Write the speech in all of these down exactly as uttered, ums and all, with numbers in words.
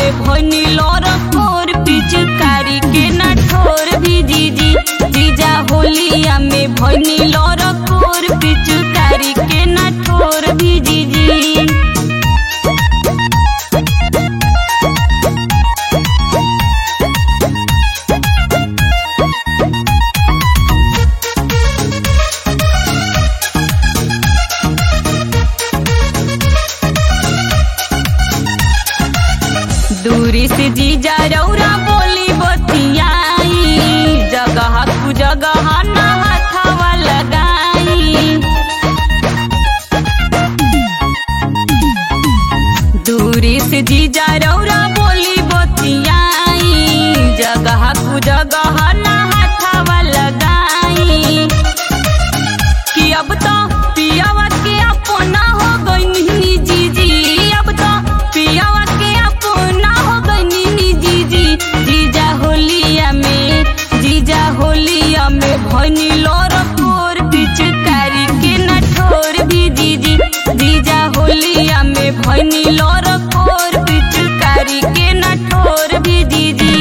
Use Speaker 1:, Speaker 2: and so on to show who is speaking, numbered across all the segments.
Speaker 1: में भइनी लरकोर पिचकारी के ना ठोर भी जीजी जीजा होलिया में भइनी लरकोर पिचकारी के ना ठोर भी जीजी। दूरी से जीजा रौरा बोली बतियाई जगह कु जगह ना हाथवा लगाई। दूरी से जीजा रौरा बोली बतियाई जगह कु जगह ना हाथवा लगाई। कि अब तो पियावा के अपना हो गई जीजी अब तो पियावा के अपना हो गई जीजी जीजा होलिया में जीजा होलिया में भइनी लरकोर पिचकारी के ना ठोर भी जीजी जीजा होलिया में भइनी लरकोर पिचकारी के ना ठोर भी जीजी।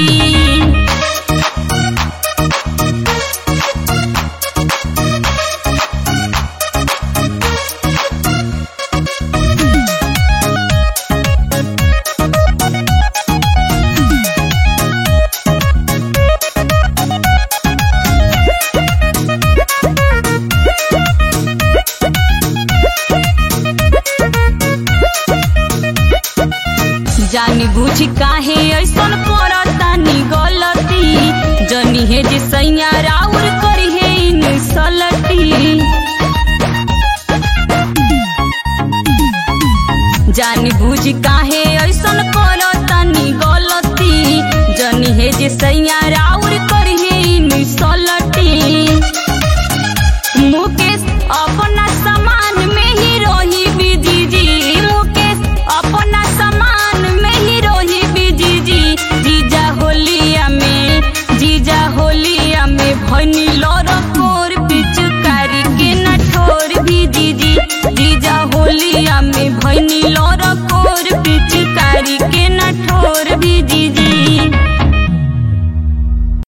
Speaker 1: जानी बुझी काहे ऐसन करतानी गलती जनी है जे सैया राउर करी है इन सलटी। जानी बुझी काहे ऐसन करतानी गलती जनी है जे सैया राउर करी है इन सलटी।